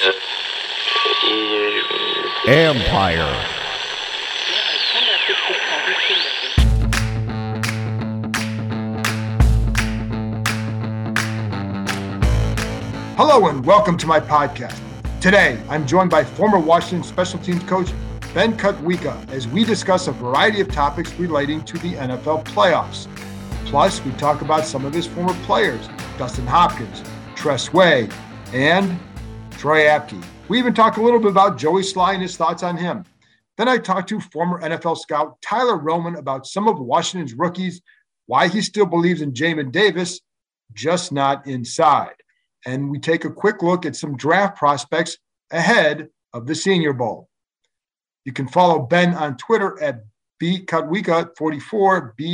Empire. Hello and welcome to my podcast. Today, I'm joined by former Washington special teams coach Ben Kotwica as we discuss a variety of topics relating to the NFL playoffs. Plus, we talk about some of his former players, Dustin Hopkins, Tress Way, and Troy Apke. We even talk a little bit about Joey Slye and his thoughts on him. Then I talked to former NFL scout Tyler Roman about some of Washington's rookies, why he still believes in Jamin Davis, just not inside. And we take a quick look at some draft prospects ahead of the Senior Bowl. You can follow Ben on Twitter at bkotwica44,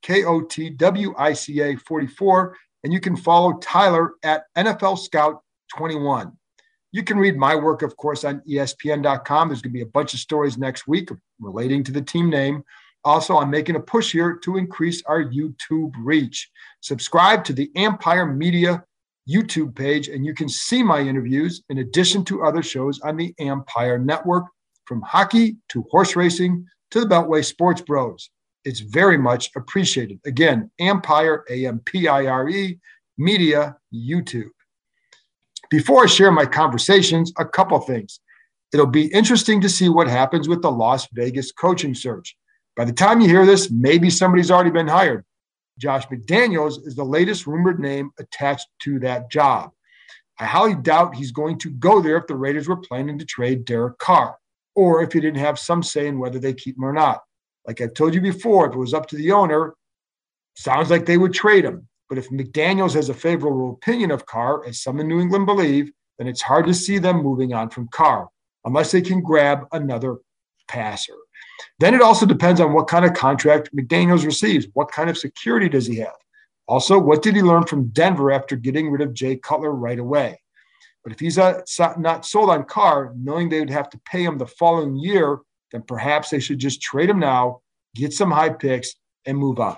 BKOTWICA44, and you can follow Tyler at NFL Scout 21. You can read my work, of course, on ESPN.com. There's going to be a bunch of stories next week relating to the team name. Also, I'm making a push here to increase our YouTube reach. Subscribe to the Empire Media YouTube page, and you can see my interviews in addition to other shows on the Empire Network, from hockey to horse racing to the Beltway Sports Bros. It's very much appreciated. Again, Empire, AMPIRE, Media, YouTube. Before I share my conversations, a couple things. It'll be interesting to see what happens with the Las Vegas coaching search. By the time you hear this, maybe somebody's already been hired. Josh McDaniels is the latest rumored name attached to that job. I highly doubt he's going to go there if the Raiders were planning to trade Derek Carr, or if he didn't have some say in whether they keep him or not. Like I've told you before, if it was up to the owner, sounds like they would trade him. But if McDaniels has a favorable opinion of Carr, as some in New England believe, then it's hard to see them moving on from Carr, unless they can grab another passer. Then it also depends on what kind of contract McDaniels receives. What kind of security does he have? Also, what did he learn from Denver after getting rid of Jay Cutler right away? But if he's not sold on Carr, knowing they would have to pay him the following year, then perhaps they should just trade him now, get some high picks, and move on.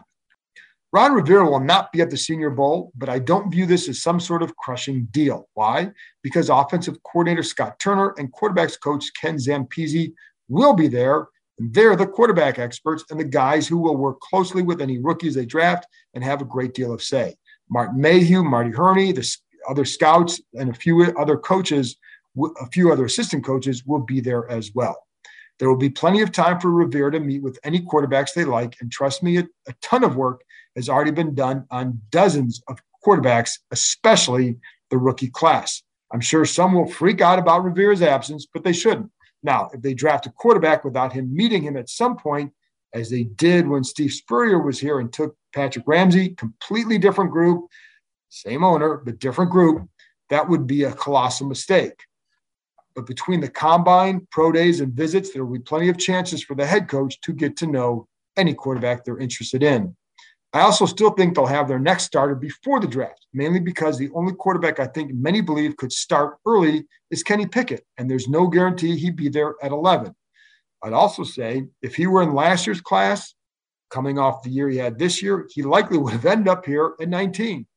Ron Rivera will not be at the Senior Bowl, but I don't view this as some sort of crushing deal. Why? Because offensive coordinator Scott Turner and quarterbacks coach Ken Zampese will be there. And they're the quarterback experts and the guys who will work closely with any rookies they draft and have a great deal of say. Martin Mayhew, Marty Hurney, the other scouts, and a few other coaches, a few other assistant coaches will be there as well. There will be plenty of time for Rivera to meet with any quarterbacks they like. And trust me, a ton of work has already been done on dozens of quarterbacks, especially the rookie class. I'm sure some will freak out about Rivera's absence, but they shouldn't. Now, if they draft a quarterback without him meeting him at some point, as they did when Steve Spurrier was here and took Patrick Ramsey, completely different group, same owner, but different group, that would be a colossal mistake. But between the combine, pro days, and visits, there will be plenty of chances for the head coach to get to know any quarterback they're interested in. I also still think they'll have their next starter before the draft, mainly because the only quarterback I think many believe could start early is Kenny Pickett, and there's no guarantee he'd be there at 11. I'd also say if he were in last year's class, coming off the year he had this year, he likely would have ended up here at 19.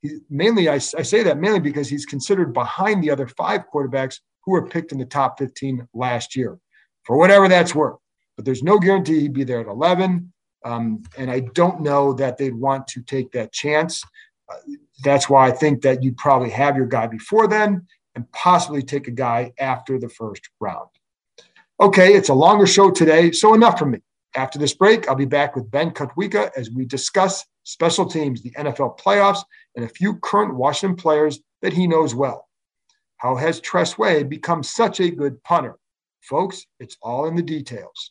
I say that mainly because he's considered behind the other 5 quarterbacks who were picked in the top 15 last year, for whatever that's worth. But there's no guarantee he'd be there at 11. And I don't know that they'd want to take that chance. That's why I think that you'd probably have your guy before then and possibly take a guy after the first round. Okay, it's a longer show today, so enough from me. After this break, I'll be back with Ben Kotwica as we discuss special teams, the NFL playoffs, and a few current Washington players that he knows well. How has Tress Way become such a good punter? Folks, it's all in the details.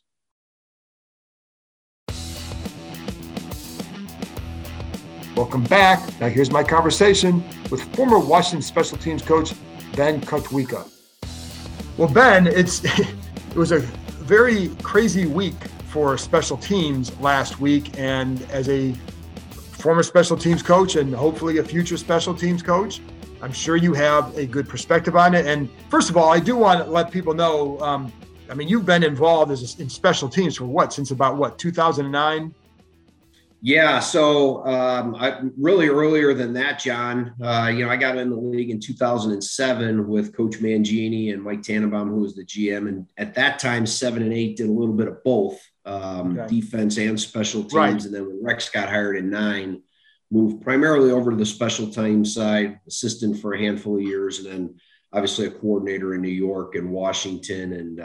Welcome back. Now here's my conversation with former Washington special teams coach Ben Kotwica. Well, Ben, it was a very crazy week for special teams last week, and as a former special teams coach and hopefully a future special teams coach, I'm sure you have a good perspective on it. And first of all, I do want to let people know, you've been involved in special teams for since about 2009? Yeah, so I really earlier than that, John. I got in the league in 2007 with Coach Mangini and Mike Tannenbaum, who was the GM, and at that time, 7 and 8 did a little bit of both, defense and special teams. Right. And then when Rex got hired in 9, moved primarily over to the special teams side, assistant for a handful of years, and then obviously a coordinator in New York and Washington and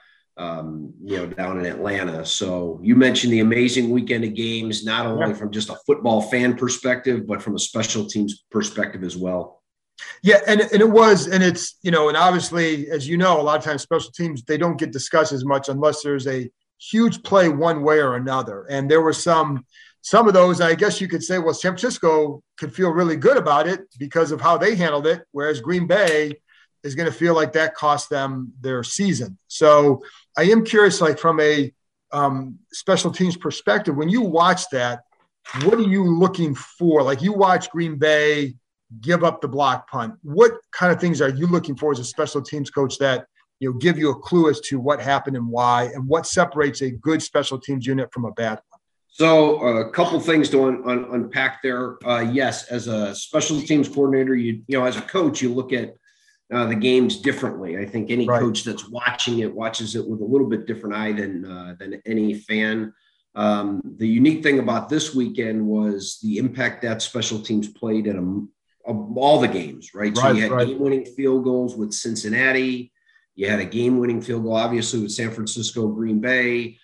down in Atlanta. So you mentioned the amazing weekend of games, not only from just a football fan perspective, but from a special teams perspective as well. Yeah, and it was, and it's, and obviously, as you know, a lot of times special teams, they don't get discussed as much unless there's a huge play one way or another. And there were some of those, I guess you could say, well, San Francisco could feel really good about it because of how they handled it, whereas Green Bay is going to feel like that cost them their season. So I am curious, like from a special teams perspective, when you watch that, what are you looking for? Like you watch Green Bay give up the block punt. What kind of things are you looking for as a special teams coach that give you a clue as to what happened and why, and what separates a good special teams unit from a bad one? So a couple things to unpack there. Yes, as a special teams coordinator, as a coach, you look at the games differently. I think any coach that's watching it watches it with a little bit different eye than any fan. The unique thing about this weekend was the impact that special teams played in all the games, right? So you had game-winning field goals with Cincinnati. You had a game-winning field goal, obviously, with San Francisco, Green Bay.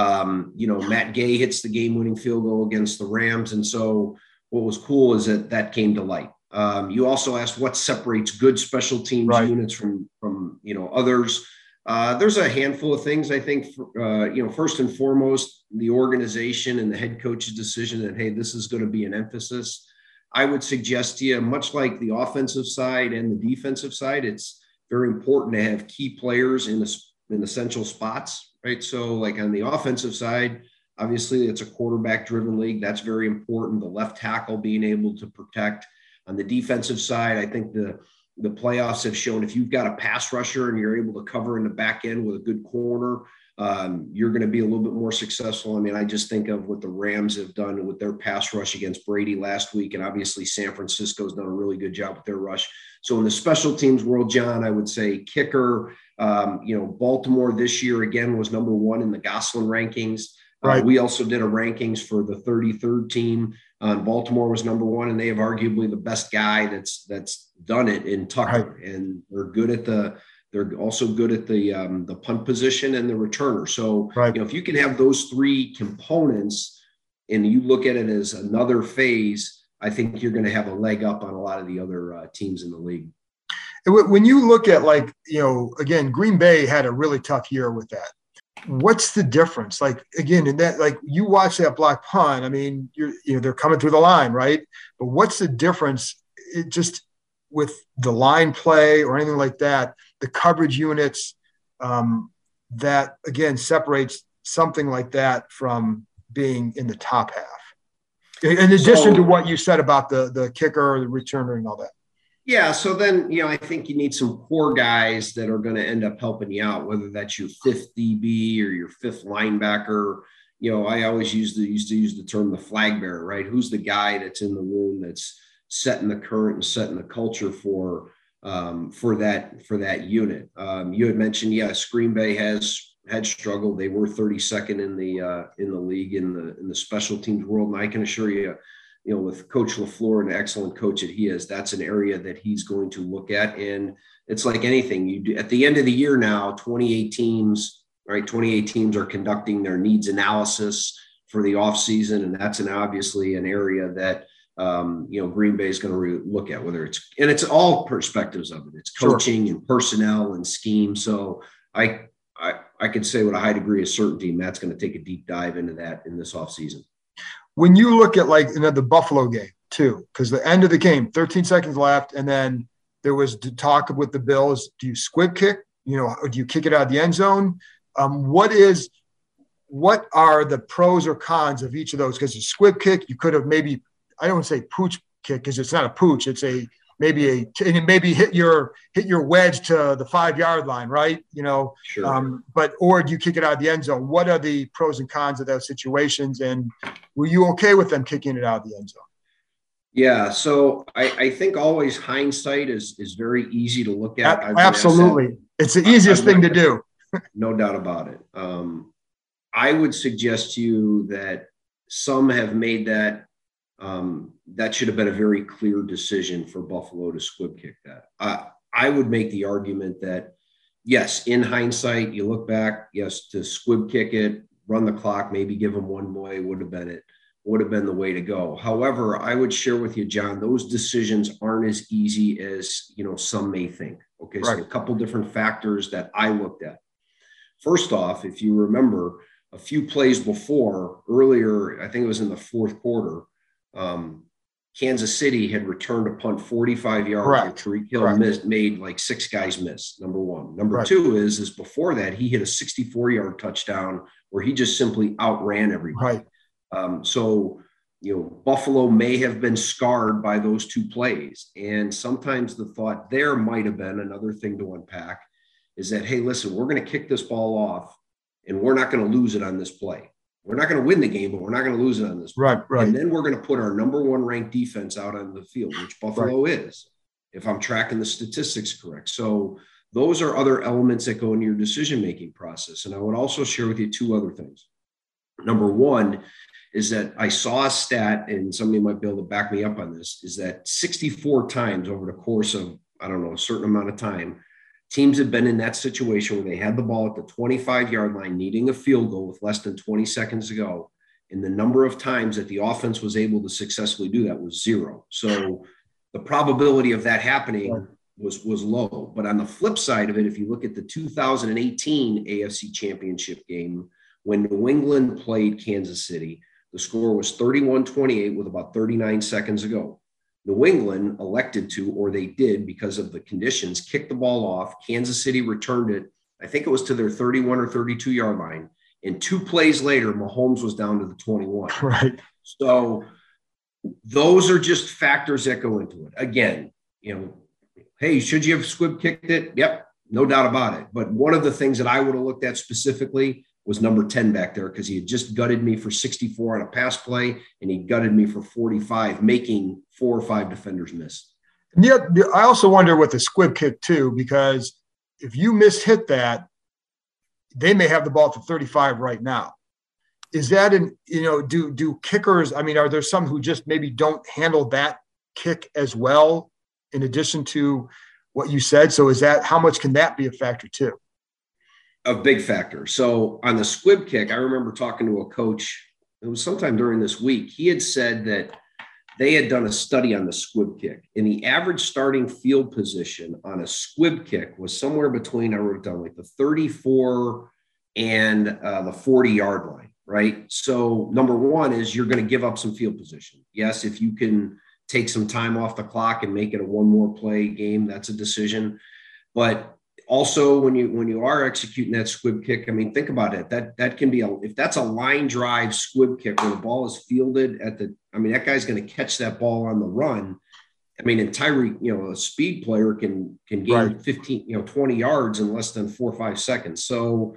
Matt Gay hits the game-winning field goal against the Rams. And so what was cool is that came to light. You also asked what separates good special teams units from others. There's a handful of things, I think, first and foremost, the organization and the head coach's decision that, hey, this is going to be an emphasis. I would suggest to you, much like the offensive side and the defensive side, it's very important to have key players in essential spots, right? So like on the offensive side, obviously it's a quarterback-driven league. That's very important. The left tackle being able to protect. On the defensive side, I think the playoffs have shown if you've got a pass rusher and you're able to cover in the back end with a good corner, you're going to be a little bit more successful. I mean, I just think of what the Rams have done with their pass rush against Brady last week, and obviously San Francisco's done a really good job with their rush. So in the special teams world, John, I would say kicker. Baltimore this year again was number 1 in the Goslin rankings. We also did a rankings for the 33rd team. Baltimore was number 1, and they have arguably the best guy that's done it in Tucker. And they're also good at the punt position and the returner. So if you can have those 3 components and you look at it as another phase, I think you're going to have a leg up on a lot of the other teams in the league. When you look at again, Green Bay had a really tough year with that. What's the difference? Like, again, in that, like you watch that block punt, I mean, they're coming through the line, right? But what's the difference just with the line play or anything like that, the coverage units that, again, separates something like that from being in the top half? In addition to what you said about the kicker, the returner, and all that. Yeah. So then, I think you need some core guys that are going to end up helping you out, whether that's your 5th DB or your 5th linebacker. I always used to use the term the flag bearer, right? Who's the guy that's in the room that's setting the current and setting the culture for that unit. You had mentioned, yes, Green Bay had struggled. They were 32nd in the league in the special teams world. And I can assure you, with Coach LaFleur, an excellent coach that he is, that's an area that he's going to look at. And it's like anything you do at the end of the year now, 28 teams are conducting their needs analysis for the offseason. And that's obviously an area that, Green Bay is going to look at, whether it's all perspectives of it. It's coaching and personnel and scheme. So I could say with a high degree of certainty, Matt's going to take a deep dive into that in this offseason. When you look at the Buffalo game too, because the end of the game, 13 seconds left, and then there was talk with the Bills. Do you squib kick? Or do you kick it out of the end zone? What are the pros or cons of each of those? Because a squib kick, you could have maybe, I don't want to say pooch kick because it's not a pooch. It's maybe hit your wedge to the 5-yard line, right? Sure. Or do you kick it out of the end zone? What are the pros and cons of those situations? And were you okay with them kicking it out of the end zone? Yeah, so I think always hindsight is very easy to look at. Absolutely. It's the easiest thing to do. No doubt about it. I would suggest to you that some have made that that should have been a very clear decision for Buffalo to squib kick that. I would make the argument that, yes, in hindsight, you look back, yes, to squib kick it, run the clock, maybe give them one way would have been the way to go. However, I would share with you, John, those decisions aren't as easy as, some may think. Okay. Right. So a couple different factors that I looked at. First off, if you remember a few plays earlier, I think it was in the fourth quarter, Kansas City had returned a punt 45 yards. Correct. Tyreek Hill made like 6 guys miss, number one. Number two is before that, he hit a 64-yard touchdown where he just simply outran everybody. Right. So, Buffalo may have been scarred by those 2 plays. And sometimes the thought there might have been another thing to unpack is that, hey, listen, we're going to kick this ball off and we're not going to lose it on this play. We're not going to win the game, but we're not going to lose it on this play. Right. And then we're going to put our number 1 ranked defense out on the field, which Buffalo is, if I'm tracking the statistics correct. So those are other elements that go into your decision-making process. And I would also share with you 2 other things. Number 1 is that I saw a stat, and somebody might be able to back me up on this, is that 64 times over the course of, a certain amount of time, teams have been in that situation where they had the ball at the 25-yard line, needing a field goal with less than 20 seconds to go. And the number of times that the offense was able to successfully do that was 0. So the probability of that happening was low. But on the flip side of it, if you look at the 2018 AFC Championship game, when New England played Kansas City, the score was 31-28 with about 39 seconds to go. New England elected to, or they did because of the conditions, kick the ball off. Kansas City returned it. I think it was to their 31 or 32-yard line. And 2 plays later, Mahomes was down to the 21. Right. So those are just factors that go into it. Again, hey, should you have squib kicked it? Yep, no doubt about it. But one of the things that I would have looked at specifically was number 10 back there, because he had just gutted me for 64 on a pass play, and he gutted me for 45, making 4 or 5 defenders miss. Yeah, I also wonder with the squib kick too, because if you mishit that, they may have the ball at the 35 right now. Is that do kickers, are there some who just maybe don't handle that kick as well in addition to what you said? So how much can that be a factor too? A big factor. So on the squib kick, I remember talking to a coach, it was sometime during this week. He had said that they had done a study on the squib kick, and the average starting field position on a squib kick was somewhere between, I wrote it down, like the 34 and the 40-yard line, right? So number 1 is you're going to give up some field position. Yes, if you can take some time off the clock and make it a 1 more play game, that's a decision. But also, when you are executing that squib kick, think about it. That can be if that's a line drive squib kick where the ball is fielded that guy's going to catch that ball on the run. And Tyreek, a speed player can gain 15, 20 yards in less than 4 or 5 seconds. So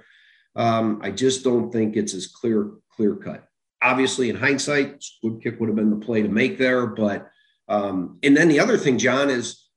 I just don't think it's as clear cut. Obviously, in hindsight, squib kick would have been the play to make there. But and then the other thing, John, is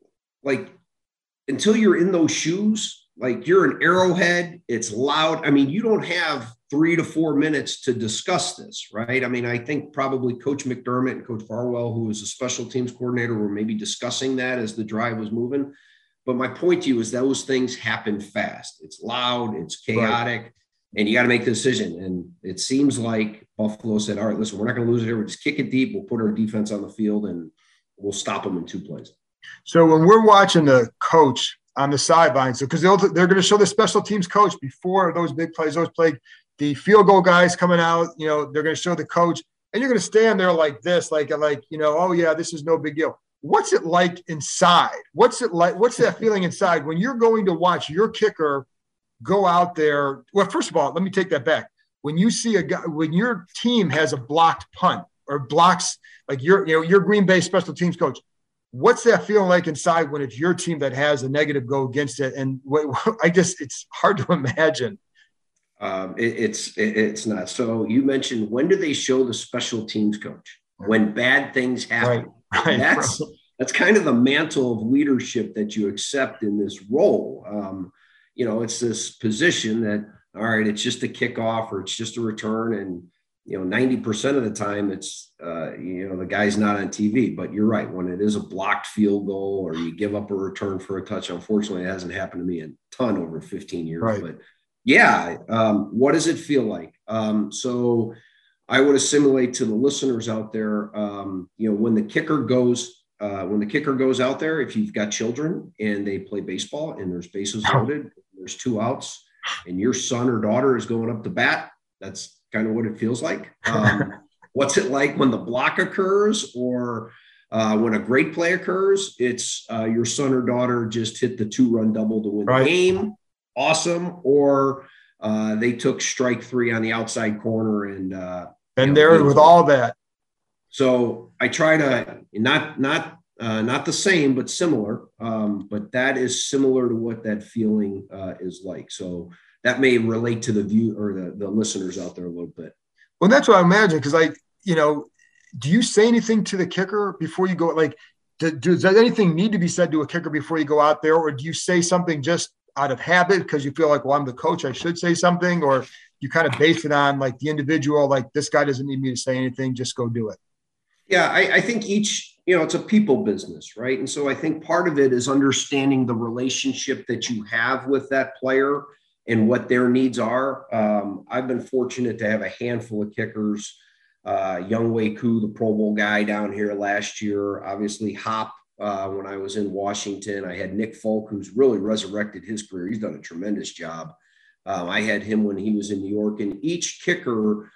until you're in those shoes, you're an Arrowhead, it's loud. You don't have 3 to 4 minutes to discuss this, right? I think probably Coach McDermott and Coach Farwell, who was a special teams coordinator, were maybe discussing that as the drive was moving. But my point to you is those things happen fast. It's loud, it's chaotic, and you got to make the decision. And it seems like Buffalo said, all right, listen, we're not going to lose it here. We'll just kick it deep. We'll put our defense on the field, and we'll stop them in 2 plays. So when we're watching the coach on the sidelines, because they're going to show the special teams coach before those big plays, the field goal guys coming out, they're going to show the coach, and you're going to stand there like this, oh yeah, this is no big deal. What's it like inside? What's it like? What's that feeling inside when you're going to watch your kicker go out there? Well, first of all, let me take that back. When you see a guy, when your team has a blocked punt or blocks, like your Green Bay special teams coach, What's that feeling like inside when it's your team that has a negative go against it? And I guess it's hard to imagine. It's not. So you mentioned, when do they show the special teams coach? When bad things happen. Right. That's kind of the mantle of leadership that you accept in this role. It's this position that, all right, it's just a kickoff or it's just a return. And, 90% of the time it's, the guy's not on TV. But you're right. When it is a blocked field goal or you give up a return for a touch, unfortunately, it hasn't happened to me a ton over 15 years. Right. But yeah, what does it feel like? So I would assimilate to the listeners out there, when the kicker goes out there, if you've got children and they play baseball and there's bases loaded, there's 2 outs, and your son or daughter is going up to bat, that's kind of what it feels like. What's it like when the block occurs or when a great play occurs? It's your son or daughter just hit the 2-run double to win the game. Awesome. Or they took strike 3 on the outside corner and there with all that. So I try to not the same, but similar. But that is similar to what that feeling is like. So that may relate to the view or the listeners out there a little bit. Well, that's what I imagine. Cause do you say anything to the kicker before you go? Like, does anything need to be said to a kicker before you go out there? Or do you say something just out of habit because you feel like, well, I'm the coach, I should say something? Or you kind of base it on like the individual, like this guy doesn't need me to say anything, just go do it? Yeah, I think it's a people business, right? And so I think part of it is understanding the relationship that you have with that player and what their needs are. I've been fortunate to have a handful of kickers, Younghoe Koo, the Pro Bowl guy down here last year, obviously Hop. When I was in Washington, I had Nick Folk, who's really resurrected his career. He's done a tremendous job. I had him when he was in New York, and each kicker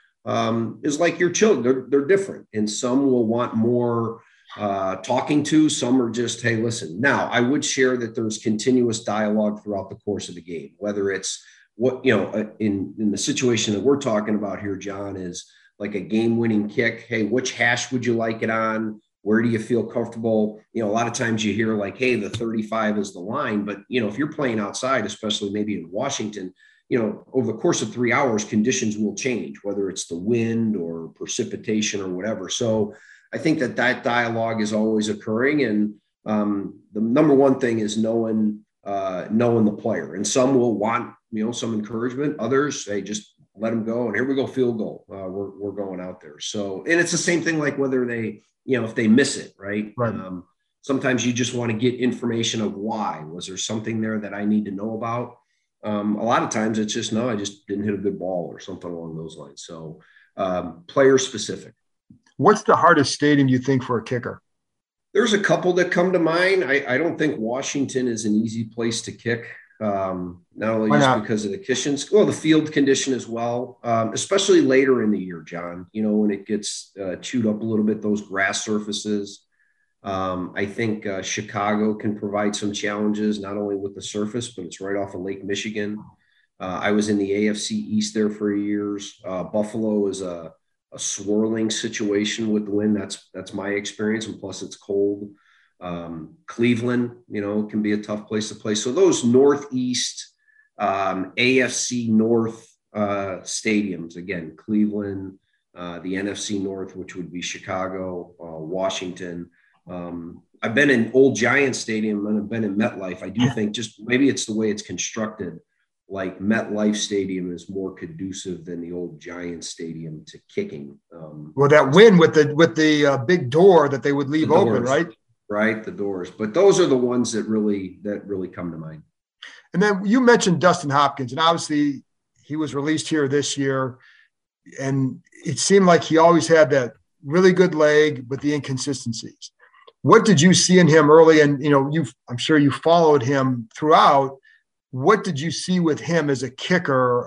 is like your children. They're different. And some will want more talking to, some are just, hey, listen. Now, I would share that there's continuous dialogue throughout the course of the game, whether it's what, in the situation that we're talking about here, John, is like a game-winning kick. Hey, which hash would you like it on? Where do you feel comfortable? A lot of times you hear like, hey, the 35 is the line. But, if you're playing outside, especially maybe in Washington, over the course of 3 hours, conditions will change, whether it's the wind or precipitation or whatever. So I think that dialogue is always occurring. And the number one thing is knowing the player. And some will want, some encouragement. Others, they just let them go. And here we go, field goal. We're going out there. So, and it's the same thing like whether they, if they miss it, right? Sometimes you just want to get information of why. Was there something there that I need to know about? A lot of times it's just, no, I just didn't hit a good ball or something along those lines. So player specific. What's the hardest stadium you think for a kicker? There's a couple that come to mind. I don't think Washington is an easy place to kick. Not only just because of the conditions, the field condition as well, especially later in the year, John, when it gets chewed up a little bit, those grass surfaces. I think Chicago can provide some challenges, not only with the surface, but it's right off of Lake Michigan. I was in the AFC East there for years. Buffalo is a swirling situation with the wind. That's my experience. And plus it's cold. Cleveland, can be a tough place to play. So those Northeast AFC North stadiums, again, Cleveland, the NFC North, which would be Chicago, Washington. I've been in Old Giant Stadium and I've been in MetLife. I do think just maybe it's the way it's constructed. Like MetLife Stadium is more conducive than the Old Giant Stadium to kicking. That wind with the big door that they would leave open, right? Right, the doors. But those are the ones that really come to mind. And then you mentioned Dustin Hopkins, and obviously he was released here this year, and it seemed like he always had that really good leg, but the inconsistencies. What did you see in him early? And I'm sure you followed him throughout. What did you see with him as a kicker?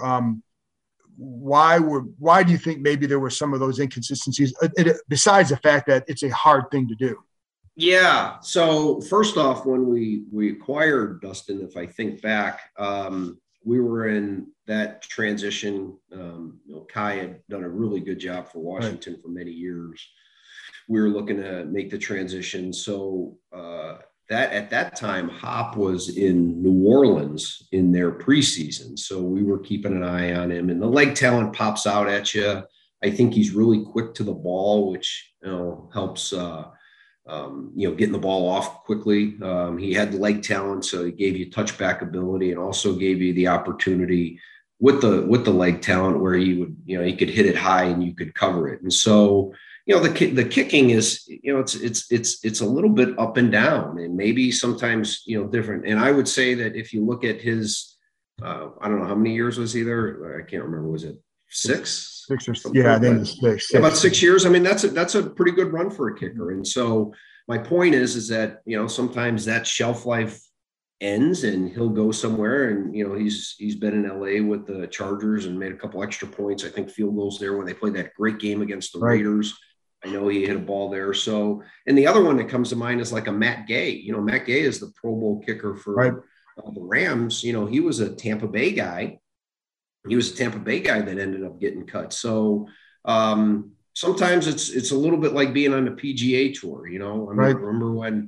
Why do you think maybe there were some of those inconsistencies, besides the fact that it's a hard thing to do? Yeah. So first off, when we acquired Dustin, if I think back, we were in that transition. Kai had done a really good job for Washington for many years. we were looking to make the transition. So that at that time, Hop was in New Orleans in their preseason. So we were keeping an eye on him, and the leg talent pops out at you. I think he's really quick to the ball, which helps. Getting the ball off quickly. He had leg talent, so he gave you touchback ability, and also gave you the opportunity with the leg talent where he would, he could hit it high and you could cover it. And so, the kicking is, it's a little bit up and down, and maybe sometimes, different. And I would say that if you look at his, I don't know how many years was he there? I can't remember. Was it six? Six or something? Yeah, I think it's six. Yeah, about 6 years. I mean, that's a pretty good run for a kicker. And so my point is that, sometimes that shelf life ends and he'll go somewhere. And, he's been in LA with the Chargers and made a couple extra points. I think field goals there when they played that great game against the Raiders. I know he hit a ball there. So, and the other one that comes to mind is like a Matt Gay. Matt Gay is the Pro Bowl kicker for the Rams. He was a Tampa Bay guy. He was a Tampa Bay guy that ended up getting cut. So sometimes it's a little bit like being on the PGA tour. Remember when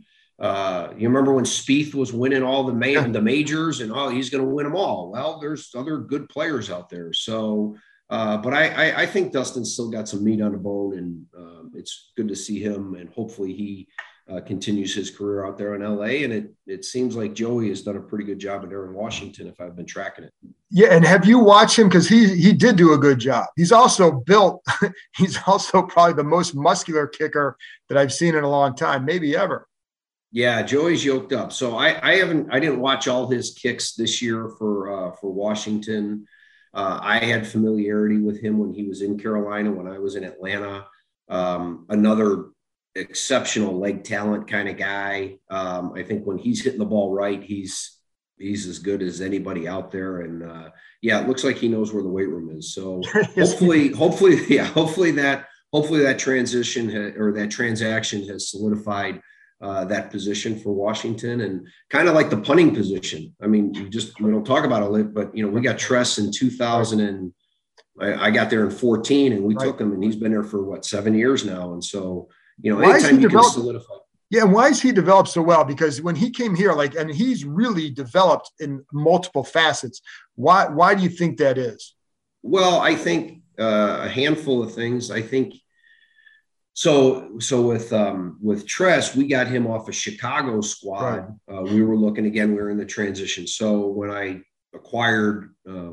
Spieth was winning all the majors and he's going to win them all. Well, there's other good players out there. So, but I think Dustin's still got some meat on the bone, and it's good to see him, and hopefully he continues his career out there in LA. And it seems like Joey has done a pretty good job there in Washington, if I've been tracking it. Yeah. And have you watched him? Because he did do a good job. He's also built. He's also probably the most muscular kicker that I've seen in a long time, maybe ever. Yeah, Joey's yoked up. So I didn't watch all his kicks this year for Washington. I had familiarity with him when he was in Carolina, when I was in Atlanta. Another exceptional leg talent kind of guy. I think when he's hitting the ball right, he's as good as anybody out there. And it looks like he knows where the weight room is. So hopefully that transition or that transaction has solidified that position for Washington, and kind of like the punting position. I mean, we don't talk about it, but we got Tress in 2000 and I got there in 2014, and we took him, and he's been there for 7 years now. And so, anytime you can solidify. Yeah. And why is he developed so well? Because when he came here, and he's really developed in multiple facets. Why do you think that is? Well, I think a handful of things. I think so with Tress, we got him off a Chicago squad. We were looking again. We were in the transition. So when I acquired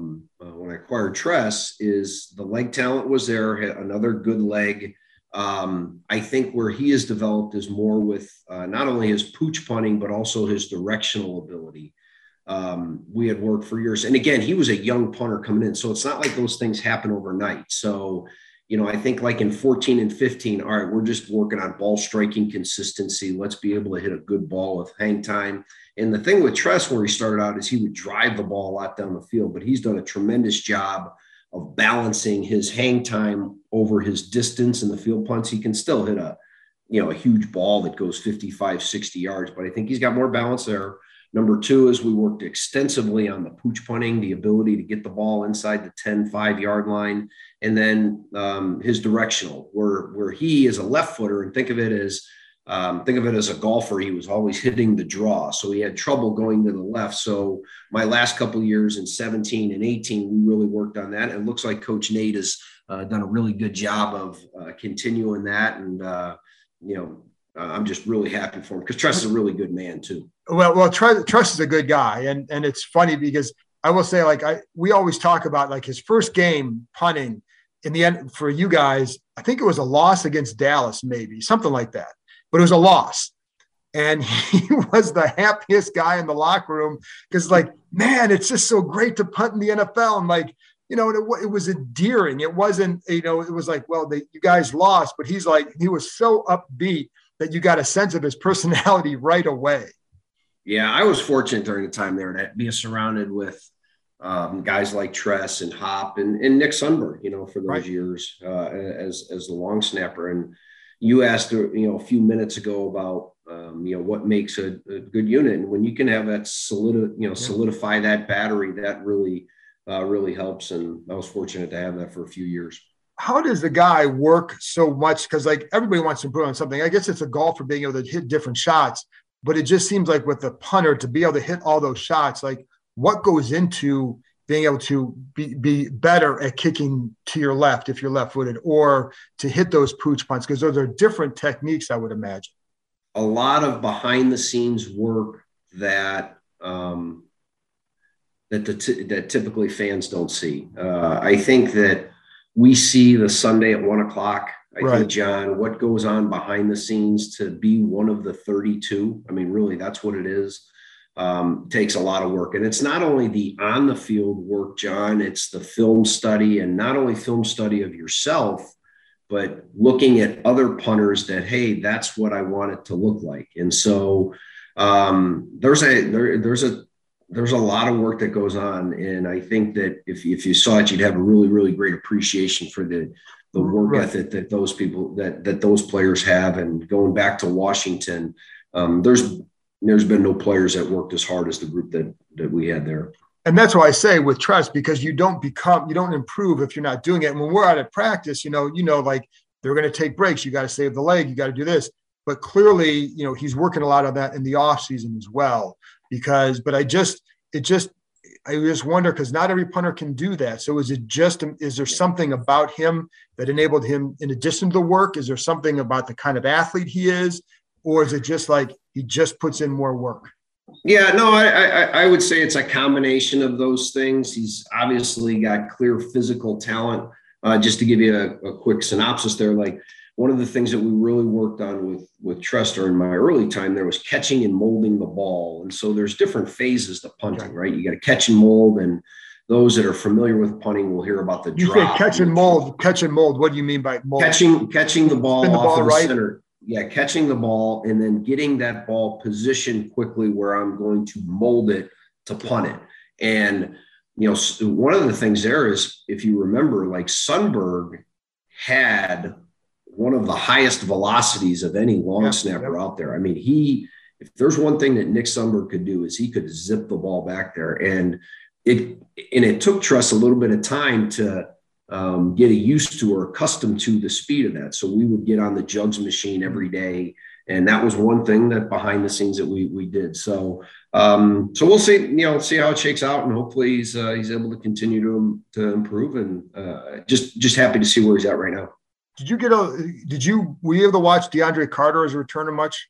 Tress, is the leg talent was there, had another good leg. I think where he has developed is more with not only his pooch punting, but also his directional ability. We had worked for years. And again, he was a young punter coming in. So it's not like those things happen overnight. So, I think like in 14 and 15, all right, we're just working on ball striking consistency. Let's be able to hit a good ball with hang time. And the thing with Tress, where he started out, is he would drive the ball a lot down the field, but he's done a tremendous job of balancing his hang time over his distance in the field punts. He can still hit a huge ball that goes 55, 60 yards, but I think he's got more balance there. Number two is we worked extensively on the pooch punting, the ability to get the ball inside the 10, 5-yard line. And then his directional, where he is a left footer, and think of it as a golfer. He was always hitting the draw. So he had trouble going to the left. So my last couple of years in 17 and 18, we really worked on that. And it looks like Coach Nate has done a really good job of continuing that. And, I'm just really happy for him, because Tress is a really good man too. Well, Tress is a good guy. And it's funny because I will say, we always talk about his first game punting in the end for you guys. I think it was a loss against Dallas, maybe something like that, but it was a loss. And he was the happiest guy in the locker room because man, it's just so great to punt in the NFL. And it was endearing. It wasn't, it was you guys lost, but he was so upbeat that you got a sense of his personality right away. Yeah, I was fortunate during the time there to be surrounded with guys like Tress and Hop and Nick Sundberg, for those years as the long snapper. And you asked, a few minutes ago about, what makes a good unit. And when you can have that solidify that battery, that really helps. And I was fortunate to have that for a few years. how does the guy work so much? Because like everybody wants to improve on something. I guess it's a golfer being able to hit different shots, but it just seems like with the punter to be able to hit all those shots, like what goes into being able to be better at kicking to your left if you're left-footed, or to hit those pooch punts, because those are different techniques, I would imagine. A lot of behind the scenes work that that typically fans don't see. I think that we see the Sunday at 1 o'clock. I think, John, what goes on behind the scenes to be one of the 32, I mean, really, that's what it is. Takes a lot of work. And it's not only the on the field work, John, it's the film study, and not only film study of yourself, but looking at other punters that, hey, that's what I want it to look like. And so there's a lot of work that goes on. And I think that if you saw it, you'd have a really, really great appreciation for the work ethic that those people, that those players have. And going back to Washington, there's been no players that worked as hard as the group that we had there. And that's why I say with trust, because you don't improve if you're not doing it. And when we're out at practice, like they're going to take breaks. You got to save the leg. You got to do this. But clearly, he's working a lot on that in the off season as well. I just wonder, because not every punter can do that. So is there something about him that enabled him in addition to the work? Is there something about the kind of athlete he is? Or is it just like he just puts in more work? Yeah, no, I would say it's a combination of those things. He's obviously got clear physical talent. Just to give you a quick synopsis there, like one of the things that we really worked on with Trester in my early time there was catching and molding the ball. And so there's different phases to punting, right? You got to catch and mold, and those that are familiar with punting will hear about the drop. You say catch and mold. What do you mean by mold? Catching the ball off of the center. Yeah, catching the ball and then getting that ball positioned quickly where I'm going to mold it to punt it. And, one of the things there is, if you remember, like Sundberg had one of the highest velocities of any long snapper out there. I mean, if there's one thing that Nick Sundberg could do is he could zip the ball back there. And it took Truss a little bit of time to get used to or accustomed to the speed of that. So we would get on the jugs machine every day. And that was one thing that behind the scenes that we did. So we'll see how it shakes out, and hopefully he's able to continue to improve, and just happy to see where he's at right now. Were you able to watch DeAndre Carter as a returner much?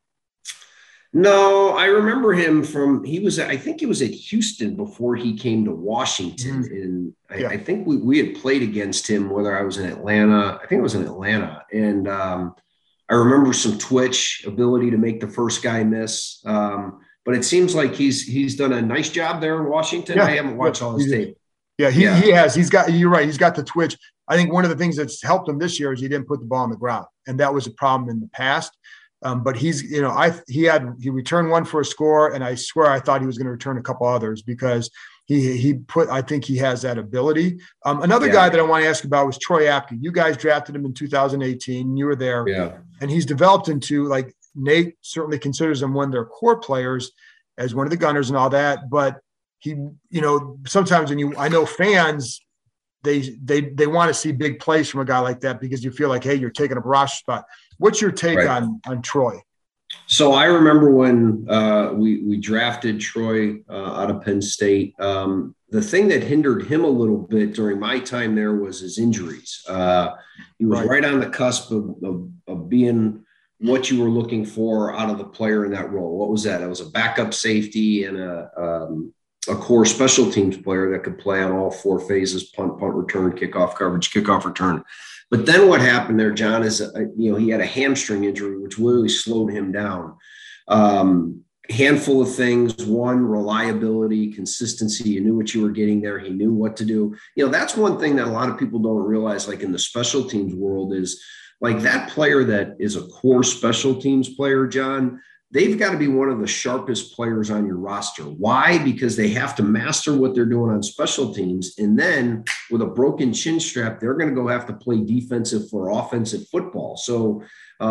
No, I remember him I think he was at Houston before he came to Washington. And I think we had played against him, whether I was in Atlanta. I think it was in Atlanta. And I remember some twitch ability to make the first guy miss. But it seems like he's done a nice job there in Washington. Yeah, I haven't watched all his tape. Yeah, he has. You're right. He's got the twitch. I think one of the things that's helped him this year is he didn't put the ball on the ground. And that was a problem in the past. But he returned one for a score, and I swear I thought he was going to return a couple others because I think he has that ability. Another guy that I want to ask about was Troy Apke. You guys drafted him in 2018. You were there. Yeah. And he's developed into, like, Nate certainly considers him one of their core players as one of the gunners and all that. But he, sometimes I know fans, they want to see big plays from a guy like that because you feel like, hey, you're taking a roster spot. What's your take on Troy? So I remember when we drafted Troy out of Penn State. The thing that hindered him a little bit during my time there was his injuries. He was right on the cusp of being what you were looking for out of the player in that role. What was that? It was a backup safety and a core special teams player that could play on all four phases: punt, return, kickoff coverage, kickoff return. But then what happened there, John, is, he had a hamstring injury, which really slowed him down. Handful of things. One, reliability, consistency. You knew what you were getting there. He knew what to do. That's one thing that a lot of people don't realize, like in the special teams world, is like that player that is a core special teams player, John, they've got to be one of the sharpest players on your roster. Why? Because they have to master what they're doing on special teams. And then with a broken chin strap, they're going to go have to play defensive for offensive football. So,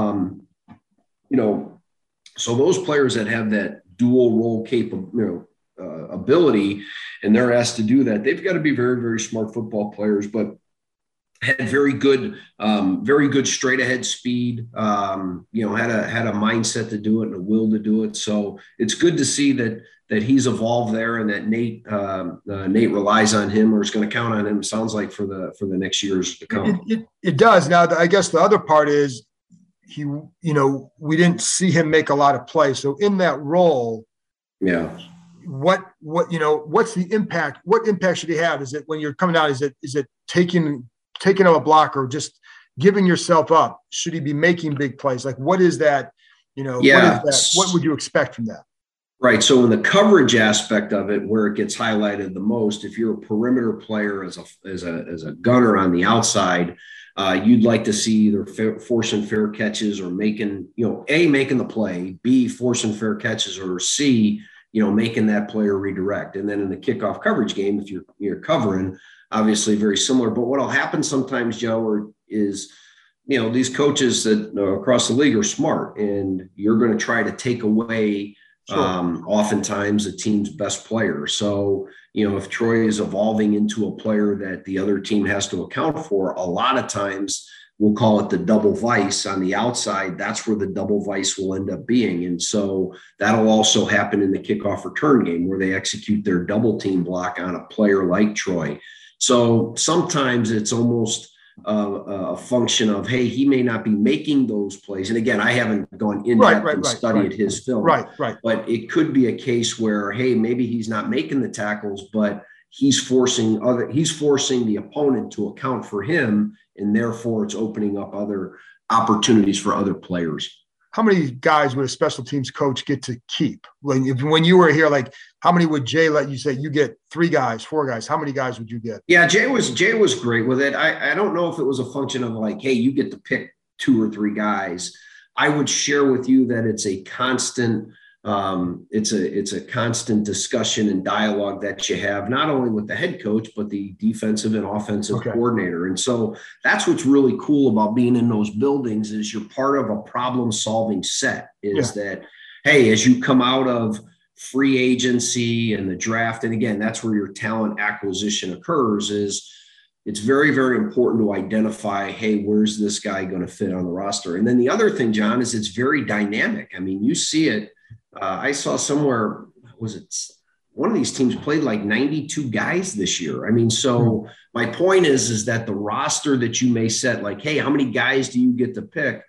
so those players that have that dual role ability, and they're asked to do that, they've got to be very, very smart football players. But had very good straight ahead speed. Had a mindset to do it and a will to do it. So it's good to see that he's evolved there, and that Nate relies on him, or is going to count on him. Sounds like for the next years to come. It does. Now, I guess the other part is we didn't see him make a lot of plays. So in that role, yeah. What's the impact? What impact should he have? Is it when you're coming out? Is it taking up a block, or just giving yourself up? Should he be making big plays? Like, what is that? Yeah. What would you expect from that? Right. So in the coverage aspect of it, where it gets highlighted the most, if you're a perimeter player as a gunner on the outside, you'd like to see either forcing fair catches, or making the play, B, forcing fair catches, or C, making that player redirect. And then in the kickoff coverage game, if you're covering, obviously very similar. But what'll happen sometimes, Joe, is these coaches that across the league are smart, and you're going to try to take away oftentimes a team's best player. So, if Troy is evolving into a player that the other team has to account for, a lot of times we'll call it the double vice on the outside. That's where the double vice will end up being. And so that'll also happen in the kickoff return game, where they execute their double team block on a player like Troy. So sometimes it's almost a function of, hey, he may not be making those plays. And again, I haven't gone in depth and studied his film. Right. But it could be a case where, hey, maybe he's not making the tackles, but he's forcing the opponent to account for him, and therefore it's opening up other opportunities for other players. How many guys would a special teams coach get to keep? When you were here, like, how many would Jay let you say? You get 3 guys, 4 guys. How many guys would you get? Yeah, Jay was great with it. I don't know if it was a function of like, hey, you get to pick 2 or 3 guys. I would share with you that it's a constant it's a constant discussion and dialogue that you have, not only with the head coach, but the defensive and offensive coordinator. And so that's what's really cool about being in those buildings, is you're part of a problem solving set, that, hey, as you come out of free agency and the draft, and again, that's where your talent acquisition occurs, is it's very, very important to identify, hey, where's this guy going to fit on the roster? And then the other thing, John, is it's very dynamic. I mean, you see it. I saw somewhere, one of these teams played like 92 guys this year. I mean, so my point is that the roster that you may set, like, hey, how many guys do you get to pick?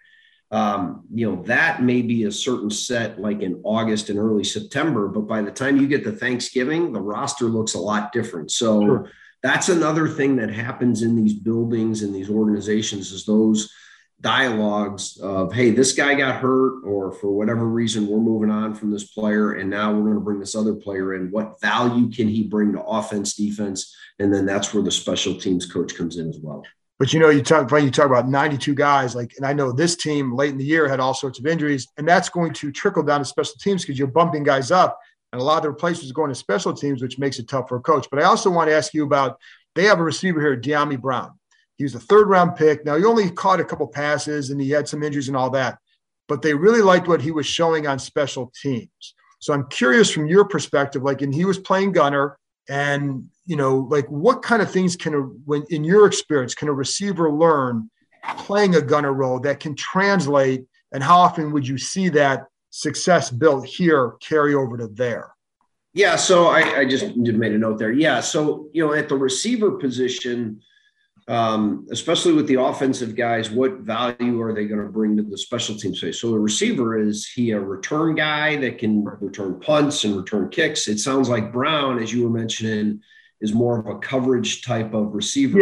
That may be a certain set like in August and early September, but by the time you get to Thanksgiving, the roster looks a lot different. So that's another thing that happens in these buildings and these organizations, is those dialogues of, hey, this guy got hurt, or for whatever reason, we're moving on from this player, and now we're going to bring this other player in. What value can he bring to offense, defense? And then that's where the special teams coach comes in as well. But, you talk about 92 guys, and I know this team late in the year had all sorts of injuries, and that's going to trickle down to special teams, because you're bumping guys up, and a lot of the replacements are going to special teams, which makes it tough for a coach. But I also want to ask you about, they have a receiver here, Dyami Brown. He was a 3rd-round pick. Now, he only caught a couple passes, and he had some injuries and all that, but they really liked what he was showing on special teams. So I'm curious from your perspective, and he was playing gunner, and, what kind of things in your experience, can a receiver learn playing a gunner role that can translate, and how often would you see that success built here carry over to there? Yeah, so I just made a note there. Yeah, so, at the receiver position, especially with the offensive guys, what value are they going to bring to the special team space? So the receiver, is he a return guy that can return punts and return kicks? It sounds like Brown, as you were mentioning, is more of a coverage type of receiver.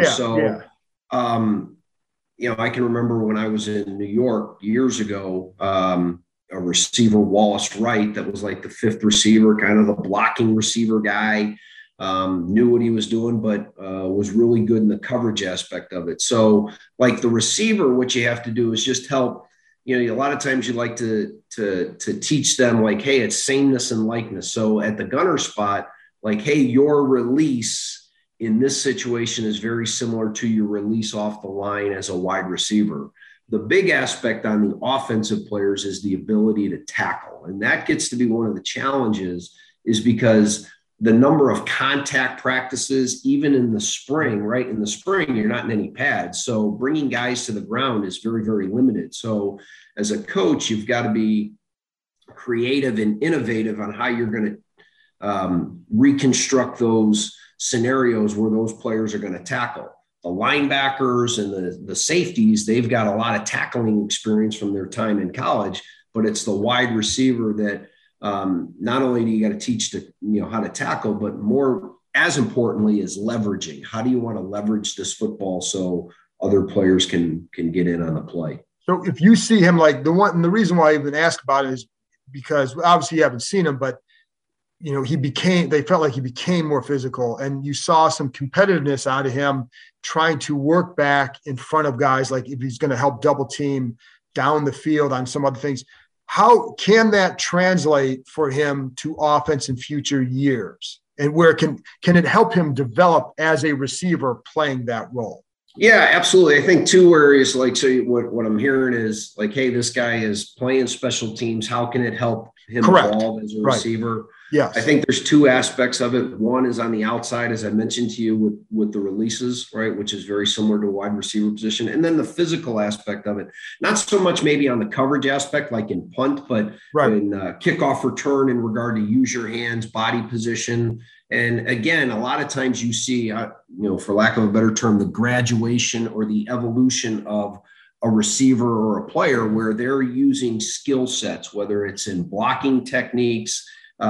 I can remember when I was in New York years ago, a receiver, Wallace Wright, that was like the 5th receiver, kind of the blocking receiver guy. Knew what he was doing, but was really good in the coverage aspect of it. So like the receiver, what you have to do is just help, a lot of times you like to teach them, like, hey, it's sameness and likeness. So at the gunner spot, like, hey, your release in this situation is very similar to your release off the line as a wide receiver. The big aspect on the offensive players is the ability to tackle. And that gets to be one of the challenges, is because the number of contact practices, even in the spring, right? In the spring, you're not in any pads. So bringing guys to the ground is very, very limited. So as a coach, you've got to be creative and innovative on how you're going to reconstruct those scenarios where those players are going to tackle. The linebackers and the safeties, they've got a lot of tackling experience from their time in college, but it's the wide receiver that not only do you got to teach how to tackle, but more as importantly is leveraging. How do you want to leverage this football so other players can get in on the play? So if you see him like the reason why I even asked about it is because obviously you haven't seen him, but they felt like he became more physical, and you saw some competitiveness out of him trying to work back in front of guys, like if he's going to help double team down the field on some other things. How can that translate for him to offense in future years? And where can it help him develop as a receiver playing that role? Yeah, absolutely. I think two areas, what I'm hearing is like, hey, this guy is playing special teams. How can it help him evolve as a receiver? Yes. I think there's two aspects of it. One is on the outside, as I mentioned to you with the releases, right, which is very similar to a wide receiver position. And then the physical aspect of it, not so much maybe on the coverage aspect, like in punt, but in kickoff return in regard to use your hands, body position. And again, a lot of times you see, for lack of a better term, the graduation or the evolution of a receiver or a player where they're using skill sets, whether it's in blocking techniques,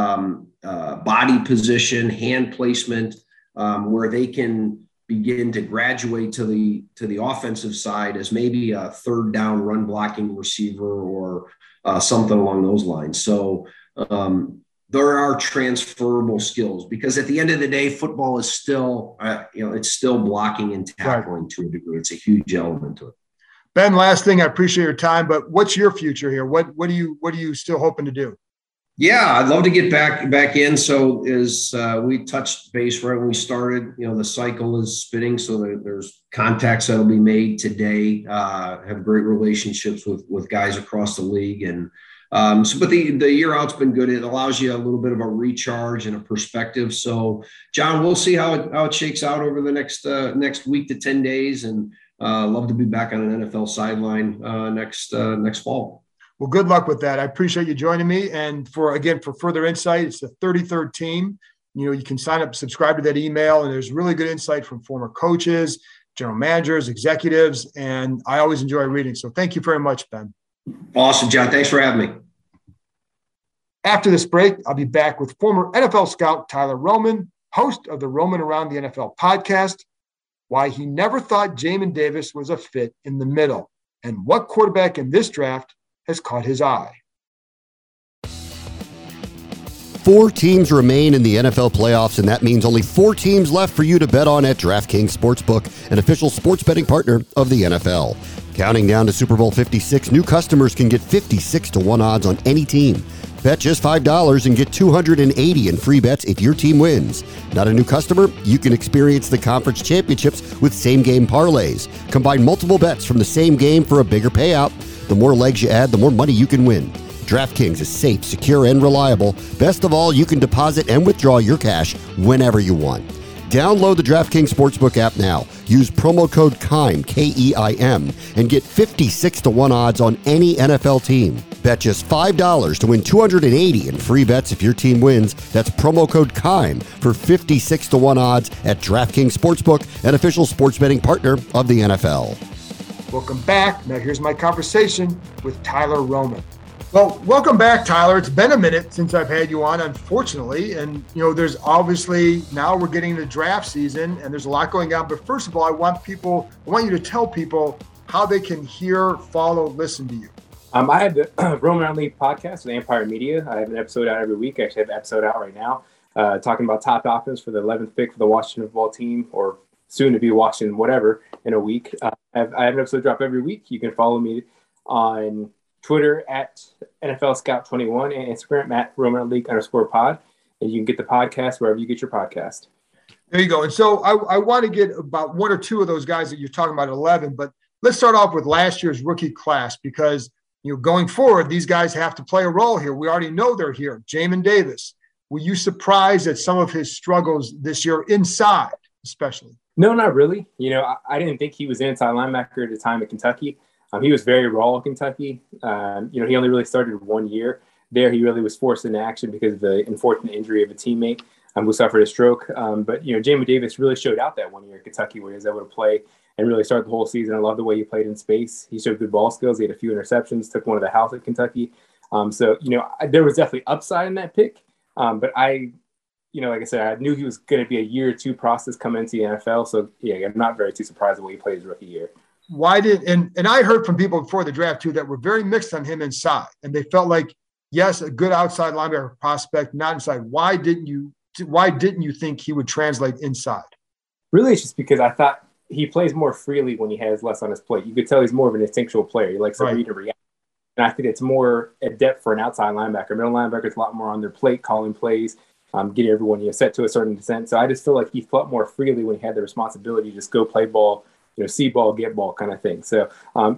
body position, hand placement, where they can begin to graduate to the offensive side as maybe a third down run blocking receiver or something along those lines. So there are transferable skills, because at the end of the day, football is still, it's still blocking and tackling to a degree. It's a huge element to it. Ben, last thing, I appreciate your time, but what's your future here? What are you still hoping to do? Yeah, I'd love to get back in. So as we touched base right when we started, the cycle is spinning. So there's contacts that'll be made today. Have great relationships with guys across the league, and but the year out's been good. It allows you a little bit of a recharge and a perspective. So John, we'll see how it shakes out over the next week to 10 days, and love to be back on an NFL sideline next fall. Well, good luck with that. I appreciate you joining me. And for further insight, it's the 33rd team. You can sign up, subscribe to that email, and there's really good insight from former coaches, general managers, executives, and I always enjoy reading. So thank you very much, Ben. Awesome, John. Thanks for having me. After this break, I'll be back with former NFL scout Tyler Roman, host of the Roman Around the NFL podcast, why he never thought Jamin Davis was a fit in the middle, and what quarterback in this draft has caught his eye. 4 teams remain in the NFL playoffs, and that means only 4 teams left for you to bet on at DraftKings Sportsbook, an official sports betting partner of the NFL. Counting down to Super Bowl 56, new customers can get 56-1 odds on any team. Bet just $5 and get $280 in free bets if your team wins. Not a new customer? You can experience the conference championships with same-game parlays. Combine multiple bets from the same game for a bigger payout. The more legs you add, the more money you can win. DraftKings is safe, secure, and reliable. Best of all, you can deposit and withdraw your cash whenever you want. Download the DraftKings Sportsbook app now. Use promo code KEIM, K-E-I-M, and get 56-1 odds on any NFL team. Bet just $5 to win $280 in free bets if your team wins. That's promo code KEIM for 56-1 odds at DraftKings Sportsbook, an official sports betting partner of the NFL. Welcome back. Now here's my conversation with Tyler Roman. Well, welcome back, Tyler. It's been a minute since I've had you on, unfortunately. And, there's obviously, now we're getting into draft season and there's a lot going on. But first of all, I want you to tell people how they can hear, follow, listen to you. I have the Roman Around League podcast with Empire Media. I have an episode out every week. I actually have an episode out right now talking about top offense for the 11th pick for the Washington football team, or soon to be Washington, whatever, in a week. I have an episode drop every week. You can follow me on Twitter at NFL Scout 21 and Instagram at Roman League _pod. And you can get the podcast wherever you get your podcast. There you go. And so I want to get about 1 or 2 of those guys that you're talking about at 11, but let's start off with last year's rookie class, because going forward, these guys have to play a role here. We already know they're here. Jamin Davis, Were you surprised at some of his struggles this year inside, especially? No, not really. I didn't think he was an inside linebacker at the time at Kentucky. He was very raw at Kentucky. He only really started 1 year. There, he really was forced into action because of the unfortunate injury of a teammate who suffered a stroke. But Jamin Davis really showed out that 1 year at Kentucky where he was able to play and really start the whole season. I love the way he played in space. He showed good ball skills. He had a few interceptions, took one to the house at Kentucky. There was definitely upside in that pick. But like I said, I knew he was going to be a year or two process coming into the NFL. So, I'm not very too surprised the way he played his rookie year. And I heard from people before the draft, too, that were very mixed on him inside. And they felt like, yes, a good outside linebacker prospect, not inside. Why didn't you think he would translate inside? Really, it's just because I thought he plays more freely when he has less on his plate. You could tell he's more of an instinctual player. He likes to read and react. And I think it's more adept for an outside linebacker. Middle linebacker is a lot more on their plate, calling plays, getting everyone set to a certain extent. So I just feel like he felt more freely when he had the responsibility to just go play ball, see ball, get ball kind of thing. So,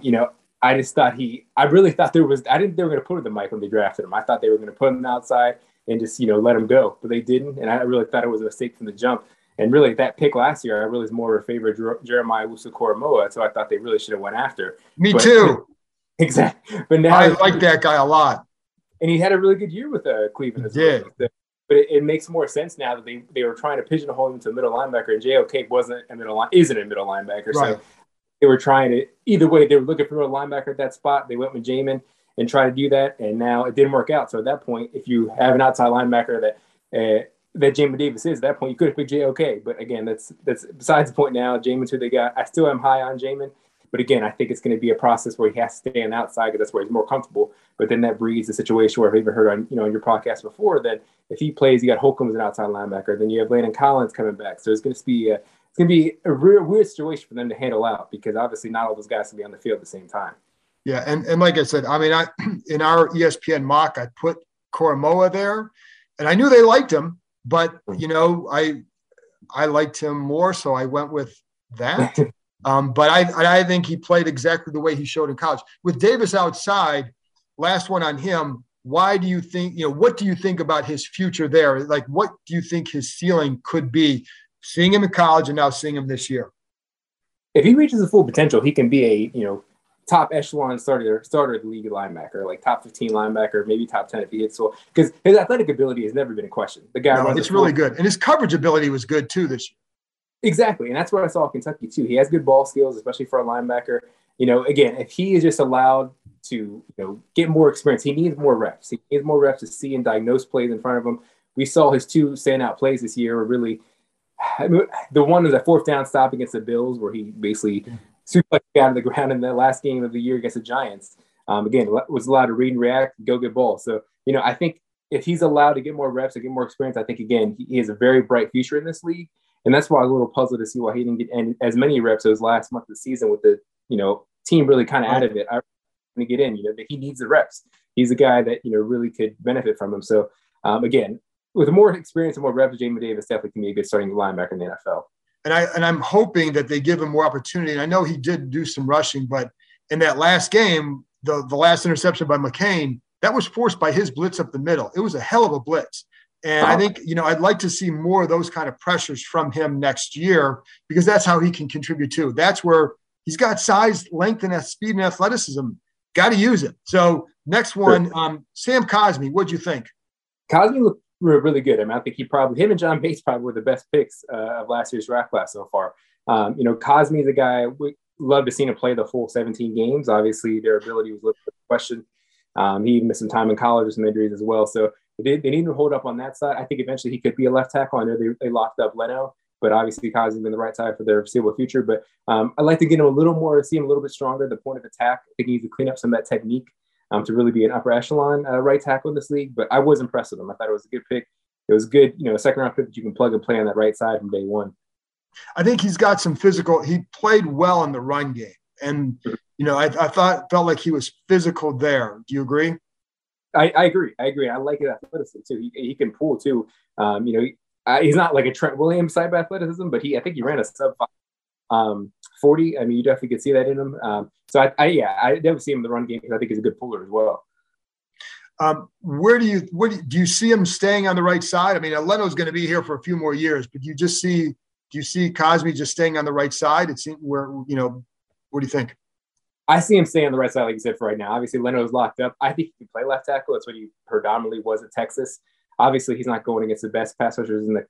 I just thought I really thought I didn't think they were going to put him the mic when they drafted him. I thought they were going to put him outside and just, let him go. But they didn't. And I really thought it was a mistake from the jump. And really, that pick last year, I really was more of a favorite Jeremiah Owusu-Koramoah. So I thought they really should have went after. Me too. Exactly. But now I like that guy a lot. And he had a really good year with Cleveland as well. But it makes more sense now that they were trying to pigeonhole him into a middle linebacker, and J.O. Cake isn't a middle linebacker. Right. So they were trying to either way. They were looking for a middle linebacker at that spot. They went with Jamin and tried to do that, and now it didn't work out. So at that point, if you have an outside linebacker that Jamin Davis is, at that point you could have picked J.O.K. But again, that's besides the point now. Jamin's who they got. I still am high on Jamin. But again, I think it's going to be a process where he has to stay on the outside because that's where he's more comfortable. But then that breeds a situation where I've even heard on your podcast before that if he plays, you got Holcomb as an outside linebacker, then you have Landon Collins coming back. So it's going to be a real weird situation for them to handle out because obviously not all those guys can be on the field at the same time. Yeah, and like I said, I mean, in our ESPN mock, I put Koramoah there, and I knew they liked him, but I liked him more, so I went with that. But I think he played exactly the way he showed in college. With Davis outside, last one on him, why do you think, what do you think about his future there? Like, what do you think his ceiling could be, seeing him in college and now seeing him this year? If he reaches his full potential, he can be a, top echelon starter of the league linebacker, like top 15 linebacker, maybe top 10 if he hits so. Because his athletic ability has never been a question. The guy it's really good. And his coverage ability was good too this year. Exactly. And that's what I saw in Kentucky too. He has good ball skills, especially for a linebacker. Again, if he is just allowed to, get more experience, he needs more reps. He needs more reps to see and diagnose plays in front of him. We saw his two standout plays this year were really, the one was a fourth down stop against the Bills where he basically suplexed out of the ground in the last game of the year against the Giants. Again, was allowed to read and react, go get ball. So, I think if he's allowed to get more reps and get more experience, I think, again, he has a very bright future in this league. And that's why I'm a little puzzled to see why he didn't get as many reps as last month of the season with the, team really kind of out of it. I want to get in, that he needs the reps. He's a guy that, really could benefit from him. So, again, with more experience and more reps, Jamin Davis definitely can be a good starting linebacker in the NFL. And I'm hoping that they give him more opportunity. And I know he did do some rushing, but in that last game, the last interception by McCain, that was forced by his blitz up the middle. It was a hell of a blitz. And I think, I'd like to see more of those kind of pressures from him next year because that's how he can contribute too. That's where he's got size, length, and speed and athleticism. Got to use it. So next one, Sam Cosmi, what'd you think? Cosmi looked really good. I mean, I think him and John Bates probably were the best picks of last year's draft class so far. Cosmi is a guy we love to see him play the full 17 games. Obviously, their ability was a little bit of a question. He missed some time in college with some injuries as well. So they need to hold up on that side. I think eventually he could be a left tackle. I know they locked up Leno, but obviously Cosmi's been the right side for their foreseeable future. But I'd like to get him a little more, see him a little bit stronger, the point of attack. I think he needs to clean up some of that technique to really be an upper echelon right tackle in this league. But I was impressed with him. I thought it was a good pick. It was good, a second round pick that you can plug and play on that right side from day one. I think he's got some physical. He played well in the run game. And, I felt like he was physical there. Do you agree? I agree. I like his athleticism too. He can pull too. He's not like a Trent Williams type of athleticism, but I think he ran a sub 40. I mean, you definitely could see that in him. So I definitely see him in the run game because I think he's a good puller as well. Where do you see him staying on the right side? I mean, Leno's going to be here for a few more years, but do you see Cosmi just staying on the right side? It seems what do you think? I see him staying on the right side, like you said, for right now. Obviously, Leno is locked up. I think he can play left tackle. That's what he predominantly was at Texas. Obviously, he's not going against the best pass rushers in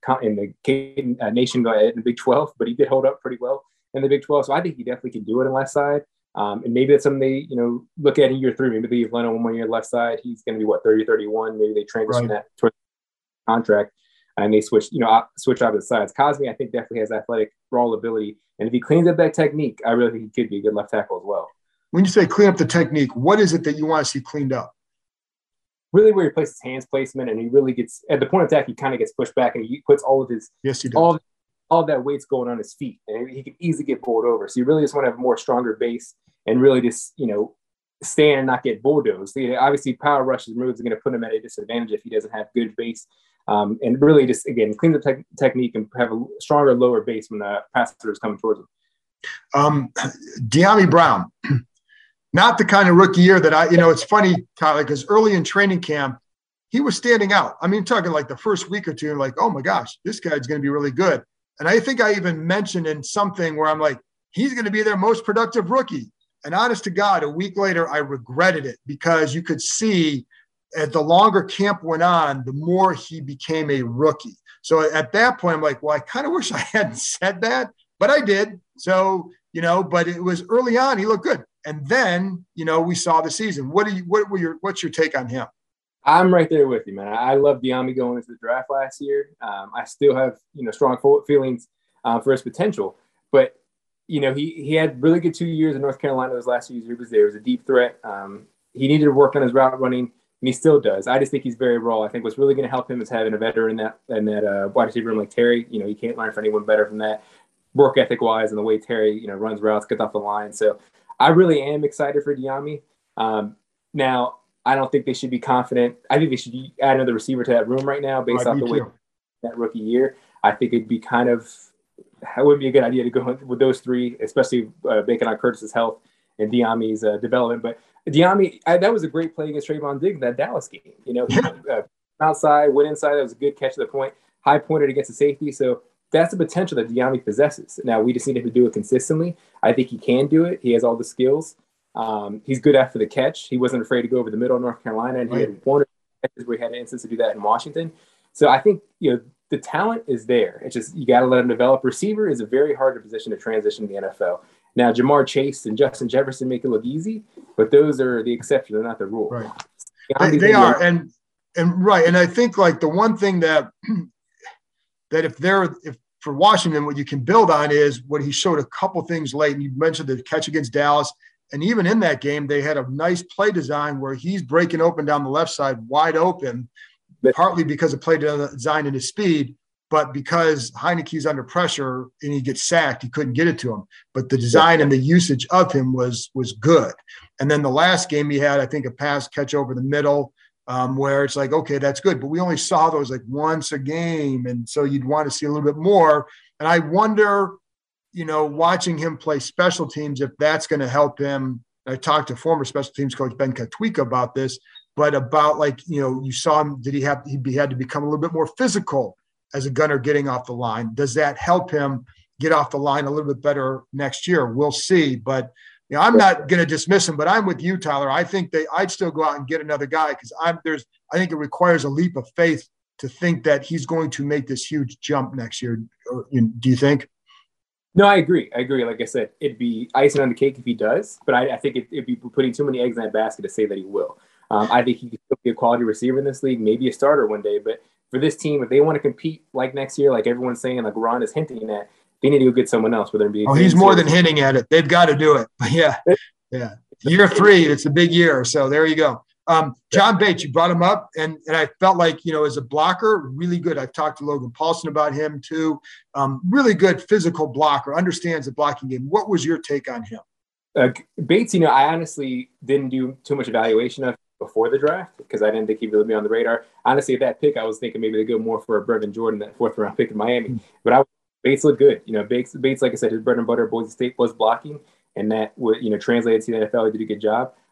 the nation in the Big 12, but he did hold up pretty well in the Big 12. So I think he definitely can do it on the left side. And maybe that's something they, look at in year 3. Maybe they leave Leno one more year left side. He's going to be 30, 31. Maybe they transition that towards the contract and they switch out the sides. Cosmi, I think, definitely has athletic raw ability. And if he cleans up that technique, I really think he could be a good left tackle as well. When you say clean up the technique, what is it that you want to see cleaned up? Really where he places hands placement, and he really gets at the point of attack, he kind of gets pushed back and he puts all of his all of that weight's going on his feet, and he can easily get bowled over. So you really just want to have a more stronger base and really just stand and not get bulldozed. Obviously, power rushes moves are going to put him at a disadvantage if he doesn't have good base, and really just again clean the technique and have a stronger lower base when the passer is coming towards him. Dyami Brown. Not the kind of rookie year that it's funny, Tyler, because early in training camp, he was standing out. I mean, talking like the first week or two, and like, oh my gosh, this guy's going to be really good. And I think I even mentioned in something where I'm like, he's going to be their most productive rookie. And honest to God, a week later, I regretted it because you could see as the longer camp went on, the more he became a rookie. So at that point, I'm like, well, I kind of wish I hadn't said that, but I did. So, but it was early on, he looked good. And then, we saw the season. What's your take on him? I'm right there with you, man. I love Dyami going into the draft last year. I still have, strong feelings for his potential, but he had really good 2 years in North Carolina. Those last 2 years he was there. He was a deep threat. He needed to work on his route running, and he still does. I just think he's very raw. I think what's really going to help him is having a veteran in that wide receiver room like Terry. You can't learn from anyone better from that, work ethic wise, and the way Terry runs routes, gets off the line. So I really am excited for Dyami. Now, I don't think they should be confident. I think they should add another receiver to that room right now based off the way that rookie year. I think it'd be it wouldn't be a good idea to go with those three, especially banking on Curtis's health and Dyami's development. But Dyami, that was a great play against Trayvon Diggs in that Dallas game. Outside, went inside. That was a good catch to the point. High pointed against the safety. So that's the potential that Dyami possesses. Now, we just need him to do it consistently. I think he can do it. He has all the skills. He's good after the catch. He wasn't afraid to go over the middle of North Carolina, and he had one catches where he had an instance to do that in Washington. So I think, the talent is there. It's just you got to let him develop. Receiver is a very hard position to transition to the NFL. Now, Jamar Chase and Justin Jefferson make it look easy, but those are the exception. They're not the rule. Right. They are. And right. And I think like the one thing that if for Washington, what you can build on is what he showed a couple things late. And you mentioned the catch against Dallas. And even in that game, they had a nice play design where he's breaking open down the left side, wide open, partly because of play design and his speed, but because Heineke's under pressure and he gets sacked, he couldn't get it to him. But the design and the usage of him was good. And then the last game he had, I think, a pass catch over the middle where it's like, okay, that's good. But we only saw those like once a game. And so you'd want to see a little bit more. And I wonder, watching him play special teams, if that's going to help him. I talked to former special teams coach Ben Katwika about this, but about you saw him, he had to become a little bit more physical as a gunner getting off the line. Does that help him get off the line a little bit better next year? We'll see. But I'm not going to dismiss him, but I'm with you, Tyler. I think I'd still go out and get another guy because I think it requires a leap of faith to think that he's going to make this huge jump next year. Do you think? No, I agree. Like I said, it'd be icing on the cake if he does, but I think it'd be putting too many eggs in that basket to say that he will. I think he could still be a quality receiver in this league, maybe a starter one day. But for this team, if they want to compete like next year, like everyone's saying, like Ron is hinting at, they need to go get someone else. Whether it be he's more than hinting at it. They've got to do it. Yeah. Year 3, it's a big year. So there you go. John Bates, you brought him up, and I felt like, as a blocker, really good. I've talked to Logan Paulson about him too. Really good physical blocker, understands the blocking game. What was your take on him? Bates, I honestly didn't do too much evaluation of before the draft because I didn't think he'd really be on the radar. Honestly, at that pick, I was thinking maybe they go more for a Brevin Jordan, that 4th round pick in Miami. But Bates looked good. Bates, like I said, his bread and butter at Boise State was blocking, and that would, translated to the NFL. He did a good job.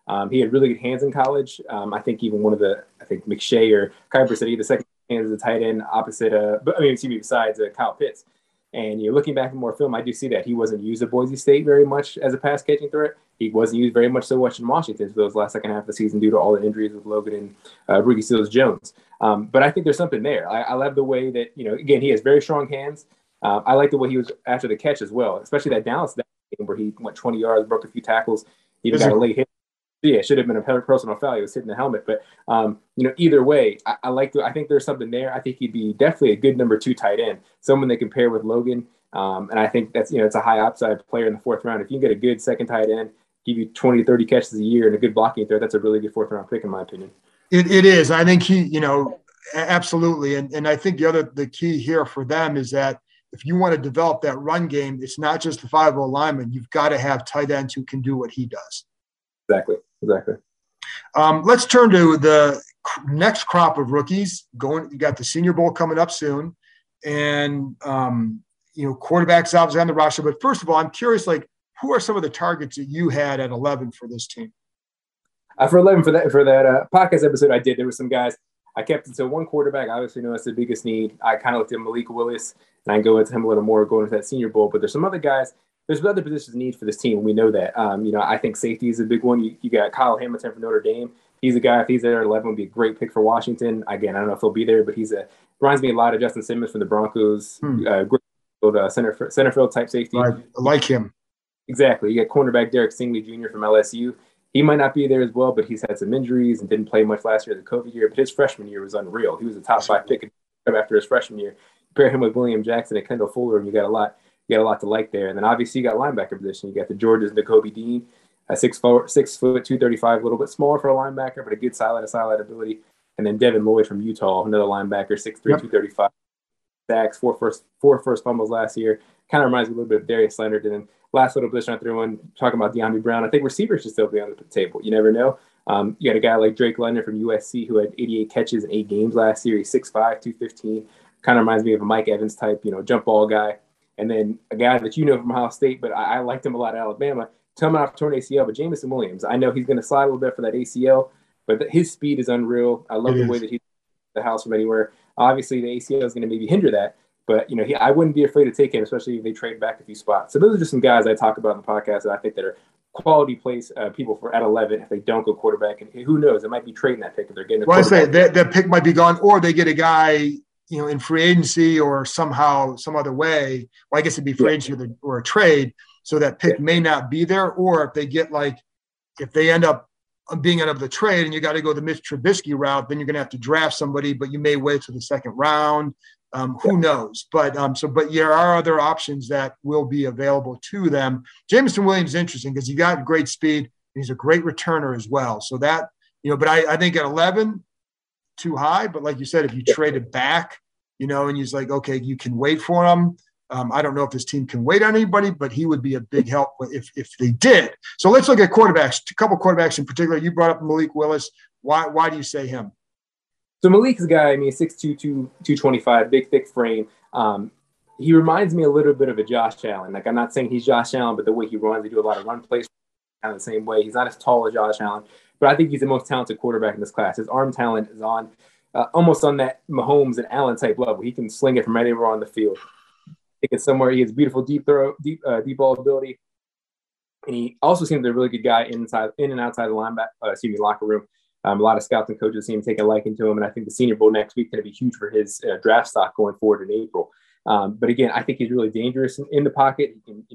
He had really good hands in college. I think even McShay or Kuiper said he had the second hands as a tight end opposite, besides Kyle Pitts. And looking back at more film, I do see that he wasn't used at Boise State very much as a pass catching threat. He wasn't used very much so much in Washington for those last second half of the season due to all the injuries with Logan and Ricky Seals-Jones. But I think there's something there. I love the way that, again, he has very strong hands. I like the way he was after the catch as well, especially that Dallas game where he went 20 yards, broke a few tackles, even got a late hit. Yeah, it should have been a personal foul. He was hitting the helmet. But, either way, I think there's something there. I think he'd be definitely a good number 2 tight end, someone they can pair with Logan. And I think that's, it's a high upside player in the 4th round. If you can get a good second tight end, give you 20 to 30 catches a year and a good blocking threat, that's a really good 4th round pick, in my opinion. It is. I think he, absolutely. And I think the key here for them is that if you want to develop that run game, it's not just the 5-0 lineman. You've got to have tight ends who can do what he does. Exactly. Let's turn to the next crop of rookies. You got the Senior Bowl coming up soon, and quarterbacks obviously on the roster. But first of all, I'm curious, who are some of the targets that you had at 11 for this team? For 11 for that podcast episode I did, there were some guys. I kept it to one quarterback. I obviously know that's the biggest need. I kind of looked at Malik Willis, and I can go into him a little more going into that Senior Bowl. But there's some other guys. There's other positions need for this team. We know that. I think safety is a big one. You got Kyle Hamilton from Notre Dame. He's a guy, if he's there at 11, would be a great pick for Washington. Again, I don't know if he'll be there, but reminds me a lot of Justin Simmons from the Broncos. Great center field type safety. I like him. Exactly. You got cornerback Derek Stingley Jr. from LSU. He might not be there as well, but he's had some injuries and didn't play much last year, the COVID year. But his freshman year was unreal. He was a top 5 pick after his freshman year. Pair him with William Jackson and Kendall Fuller, and you got a lot to like there. And then obviously you got linebacker position. You got the Georgia's Nakobe Dean, 6 foot 235, a little bit smaller for a linebacker, but a good sideline ability. And then Devin Lloyd from Utah, another linebacker, 6'3", 235. Sacks, four first fumbles last year. Kind of reminds me a little bit of Darius Leonard. And then last little position I threw in, talking about DeAndre Brown. I think receivers should still be on the table. You never know. You got a guy like Drake London from USC who had 88 catches in 8 games last year. He's 6'5", 215. Kind of reminds me of a Mike Evans type, jump ball guy. And then a guy that from Ohio State, but I liked him a lot at Alabama, coming off torn ACL, but Jamison Williams. I know he's going to slide a little bit for that ACL, but his speed is unreal. I love the way that he's the house from anywhere. Obviously, the ACL is going to maybe hinder that, but I wouldn't be afraid to take him, especially if they trade back a few spots. So those are just some guys I talk about in the podcast that I think that are quality place people for at 11 if they don't go quarterback. And who knows, it might be trading that pick if they're getting a quarterback. Well, I say that pick might be gone, or they get a guy in free agency or somehow, some other way. Well, I guess it'd be free agency or a trade. So that pick may not be there. Or if they get if they end up being out of the trade and you got to go the Mitch Trubisky route, then you're going to have to draft somebody, but you may wait till the 2nd round. Who knows? But there are other options that will be available to them. Jamison Williams is interesting because he got great speed and he's a great returner as well. So that, but I think at 11, too high, but like you said, if you trade it back, and he's like, okay, you can wait for him. I don't know if this team can wait on anybody, but he would be a big help if they did. So let's look at quarterbacks, a couple quarterbacks in particular. You brought up Malik Willis. Why do you say him? So Malik's a guy, 6'2", 225, big, thick frame. He reminds me a little bit of a Josh Allen. I'm not saying he's Josh Allen, but the way he runs, they do a lot of run plays kind of the same way. He's not as tall as Josh Allen, but I think he's the most talented quarterback in this class. His arm talent is on almost on that Mahomes and Allen type level. He can sling it from anywhere on the field. Take it somewhere. He has beautiful deep ball ability, and he also seems a really good guy in and outside the locker room. A lot of scouts and coaches seem to take a liking to him, and I think the Senior Bowl next week is going to be huge for his draft stock going forward in April. But again, I think he's really dangerous in the pocket. He can,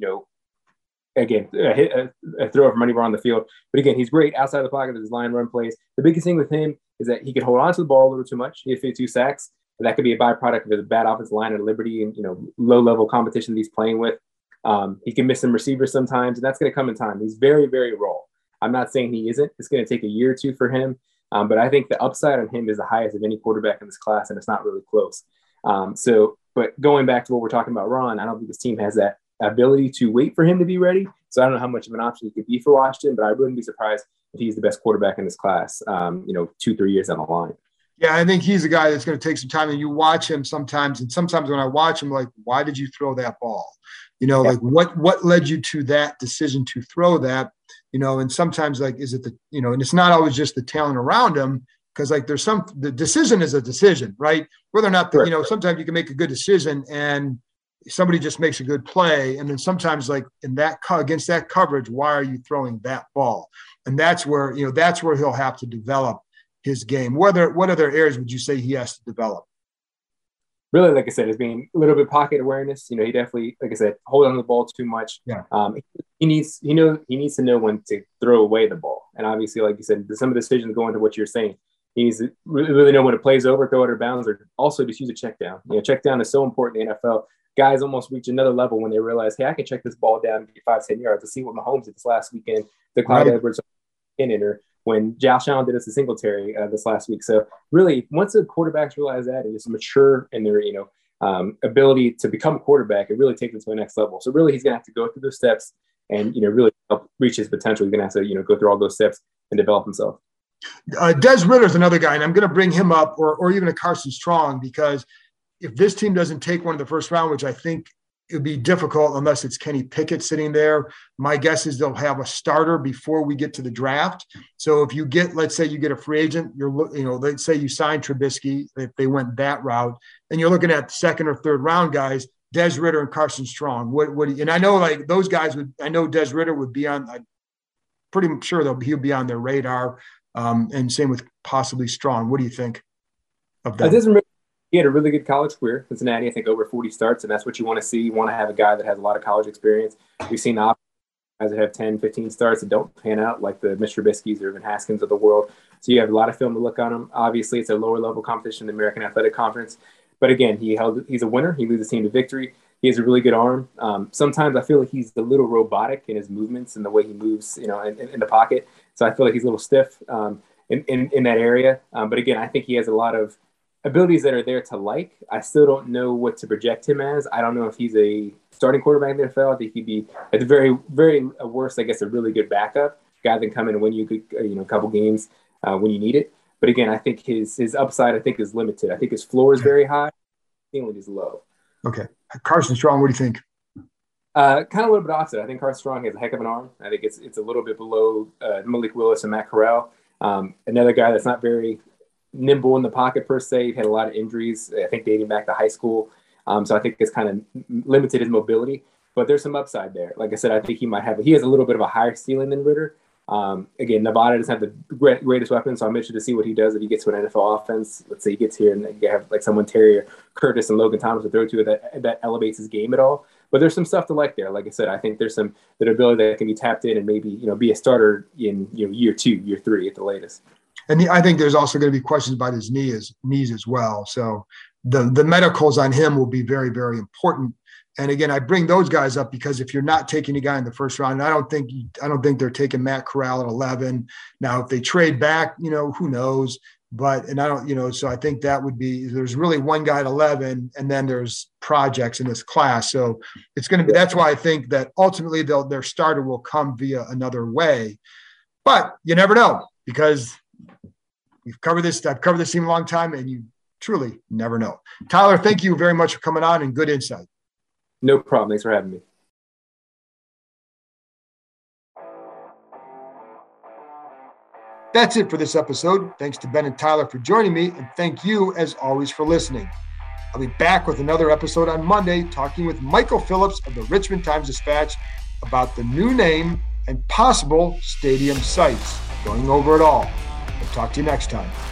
hit a throw from anywhere on the field. But again, he's great outside the pocket with his line run plays. The biggest thing with him is that he can hold on to the ball a little too much. He had 52 sacks. And that could be a byproduct of his bad offensive line at Liberty and, low-level competition that he's playing with. He can miss some receivers sometimes, and that's going to come in time. He's very, very raw. I'm not saying he isn't. It's going to take a year or two for him. But I think the upside on him is the highest of any quarterback in this class, and it's not really close. But going back to what we're talking about, Ron, I don't think this team has that ability to wait for him to be ready. So I don't know how much of an option he could be for Washington, but I wouldn't be surprised if he's the best quarterback in this class, 2-3 years down the line. Yeah, I think he's a guy that's going to take some time, and you watch him sometimes. And sometimes when I watch him, why did you throw that ball? What led you to that decision to throw that? and sometimes like, is it and it's not always just the talent around him. Because like the decision is a decision, right? Whether or not, sometimes you can make a good decision and somebody just makes a good play. And then sometimes like against that coverage, why are you throwing that ball? And that's where he'll have to develop his game. What other areas would you say he has to develop? Really, like I said, is being a little bit pocket awareness. He definitely, like I said, hold on to the ball too much. Yeah. He needs to know when to throw away the ball. And obviously, like you said, some of the decisions go into what you're saying. He needs to really know when it plays over, throw it out of bounds, or also just use a check down. Check down is so important in the NFL. Guys almost reach another level when they realize, hey, I can check this ball down and get 5-10 yards to see what Mahomes did this last weekend, the Clyde Edwards or when Josh Allen did it to Singletary this last week. So really, once the quarterbacks realize that and just mature in their ability to become a quarterback, it really takes it to the next level. So really, he's going to have to go through those steps and really help reach his potential. He's going to have to go through all those steps and develop himself. Des Ridder is another guy, and I'm going to bring him up, or even a Carson Strong, because if this team doesn't take one in the first round, which I think it would be difficult unless it's Kenny Pickett sitting there, my guess is they'll have a starter before we get to the draft. So if you let's say you get a free agent, let's say you sign Trubisky, if they went that route, and you're looking at second or third round guys, Des Ridder and Carson Strong. And I know like those guys I know Des Ridder would be on, I'm pretty sure he'll be on their radar. And same with possibly Strong. What do you think of that? He had a really good college career. Cincinnati, I think, over 40 starts, and that's what you want to see. You want to have a guy that has a lot of college experience. We've seen guys that have 10, 15 starts that don't pan out, like the Mr. Trubisky's or Irvin Haskins of the world. So you have a lot of film to look on him. Obviously, it's a lower-level competition in the American Athletic Conference. But again, he's a winner. He leads his team to victory. He has a really good arm. Sometimes I feel like he's a little robotic in his movements and the way he moves, in the pocket. So I feel like he's a little stiff in that area. But again, I think he has a lot of abilities that are there to like. I still don't know what to project him as. I don't know if he's a starting quarterback in the NFL. I think he'd be, at the very, very worst, I guess, a really good backup guy that can come in and win you a couple games when you need it. But again, I think his upside, is limited. I think his floor is very high. Ceiling is low. Okay. Carson Strong, what do you think? Kind of a little bit opposite. I think Carson Strong has a heck of an arm. I think it's a little bit below Malik Willis and Matt Corral. Another guy that's not very nimble in the pocket per se. He had a lot of injuries, I think, dating back to high school. So I think it's kind of limited his mobility. But there's some upside there. Like I said, I think he has a little bit of a higher ceiling than Ridder. Again, Nevada doesn't have the greatest weapon, so I'm interested to see what he does if he gets to an NFL offense. Let's say he gets here and you have like someone Terry Curtis and Logan Thomas to throw to that elevates his game at all. But there's some stuff to like there. Like I said, I think there's some that ability that can be tapped in and maybe be a starter in year 2, year 3 at the latest. And I think there's also going to be questions about his knees as well. So the medicals on him will be very, very important. And again, I bring those guys up because if you're not taking a guy in the first round, and I don't think they're taking Matt Corral at 11. Now, if they trade back, who knows? But I don't, so I think that would be, there's really one guy at 11, and then there's projects in this class. So it's going to be, that's why I think that ultimately their starter will come via another way. But you never know, because I've covered this team a long time, and you truly never know. Tyler, thank you very much for coming on and good insight. No problem. Thanks for having me. That's it for this episode. Thanks to Ben and Tyler for joining me, and thank you, as always, for listening. I'll be back with another episode on Monday, talking with Michael Phillips of the Richmond Times-Dispatch about the new name and possible stadium sites. Going over it all. I'll talk to you next time.